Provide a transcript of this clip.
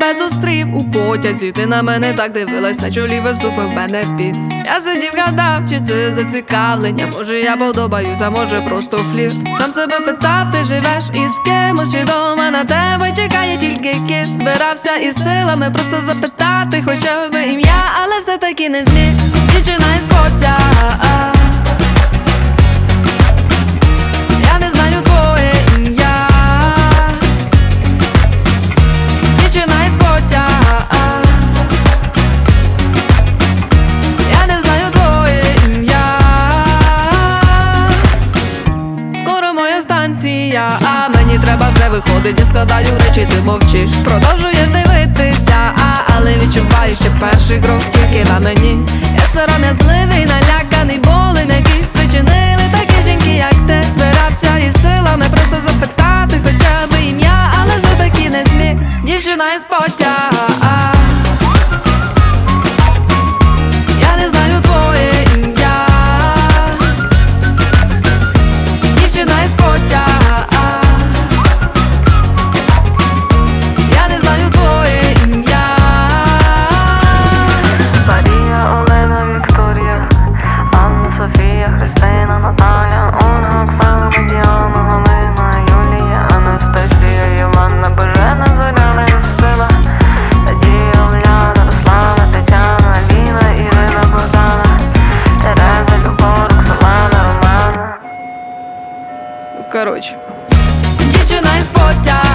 тебе зустрів у потязі. Ти на мене так дивилась, на чолі виступив мене піт. Я сидів, гадав, чи це зацікавлення. Може я подобаюсь, а може просто флірт. Сам себе питав, ти живеш із кимось, чи дома на тебе чекає тільки кіт. Збирався із силами просто запитати хоча б ім'я, але все-таки не зміг. Дівчина із потяга, я не знаю твоє ім'я. Дівчина із потяга, я не знаю твоє ім'я. Скоро моя станція, а мені треба вже виходить. Я складаю речі, ти мовчиш. Продовжуєш дивитися, але відчуваю ще перший крок тільки на мені. Я сором'язливий, наляканий болем, який спричинили такі жінки, як ти. Збирався із силами просто запитати хоча б ім'я, але все-таки не зміг. Дівчина із потяга, я не знаю твоє ім'я. Дівчина із потяга, я не знаю твоє ім'я. Марія, Олена, Вікторія, Анна, Софія, Христина, Наталя, Ольга, Оксана, Медіана, Галина, Юлія, Анастасія, Іванна, Божена, Зоряна, Юстина, Надія, Уляна, Руслана, Тетяна, Аліна, Ірина, Богдана, Тереза, Любов, Роксолана, Романа. Коротше, дівчина із потяга.